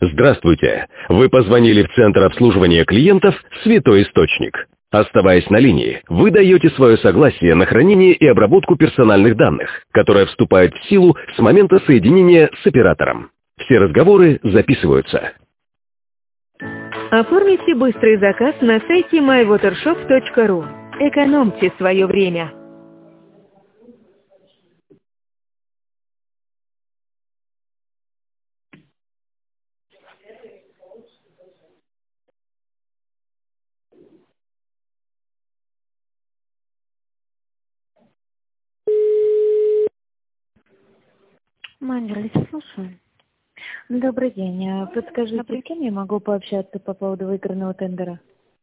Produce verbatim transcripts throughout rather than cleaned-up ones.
Здравствуйте! Вы позвонили в Центр обслуживания клиентов «Святой Источник». Оставаясь на линии, вы даете свое согласие на хранение и обработку персональных данных, которая вступает в силу с момента соединения с оператором. Все разговоры записываются. Оформите быстрый заказ на сайте май вотершоп точка ру. Экономьте свое время. Мандрель, слушаю. Добрый день. А Подскажите, Добрый. с кем я могу пообщаться по поводу выигранного тендера?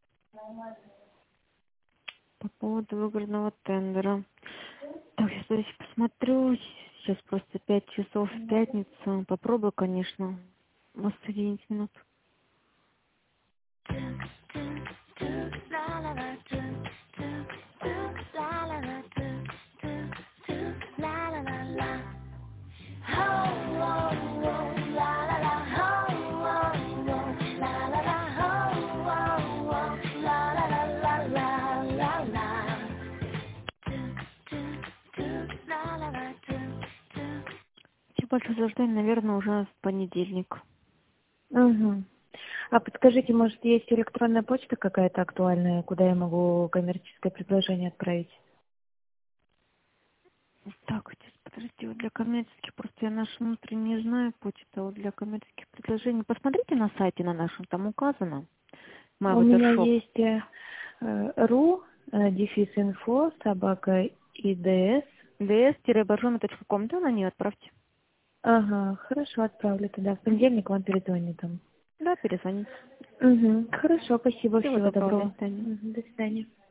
По поводу выигранного тендера. Так, сейчас давайте посмотрю. Сейчас просто пять часов в пятницу. Попробую, конечно. У вас одиннадцать минут. Все больше ожидания, наверное, уже в понедельник. Угу. А подскажите, может, есть электронная почта какая-то актуальная, куда я могу коммерческое предложение отправить? Так, сейчас, подождите, вот для коммерческих, просто я нашу внутреннюю не знаю почту, а вот для коммерческих предложений. Посмотрите на сайте на нашем, там указано. У меня MyWatershop. есть э, э, ру, э, дефис инфо, собака идс. ds точка ком, да, на нее отправьте. Ага, хорошо, отправлю тогда. В понедельник вам перезвоню там. Да, перезвоните. Угу. Хорошо, спасибо, Всего всего доброго, доброго. до свидания. Мгм, до свидания.